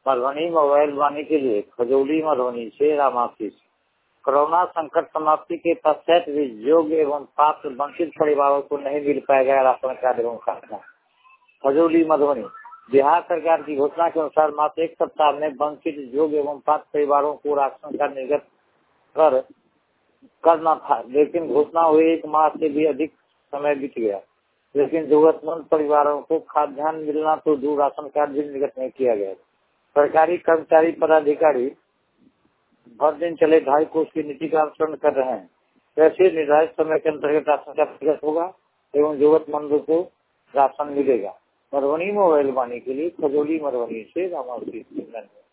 Madhubani mobile वाणी के लिए खजौली मधुबनी से रामाशीष। कोरोना संकट समाप्ति के पश्चात भी योग्य एवं पात्र वंचित परिवारों को नहीं मिल पाएगा राशन कार्ड एवं खाना। खजौली मधुबनी। बिहार सरकार की घोषणा के अनुसार मात्र एक सप्ताह में वंचित योग्य एवं पात्र परिवारों को राशन कार्ड निर्गत करना था, लेकिन घोषणा हुई 1 माह से भी अधिक समय बीत गया, लेकिन जरूरतमंद परिवारों को खाद्यान्न मिलना तो दूर, राशन कार्ड भी निर्गत नहीं किया गया। सरकारी कर्मचारी पदाधिकारी भर दिन चले 2.5 कोष की नीति का अनुसरण कर रहे हैं। कैसे निर्धारित समय के अंतर्गत राशन कार्ड निर्गत होगा एवं जरूरतमंदों को राशन मिलेगा। मधुबनी मोबाइल वाणी के लिए खजौली मधुबनी से रामाशीष।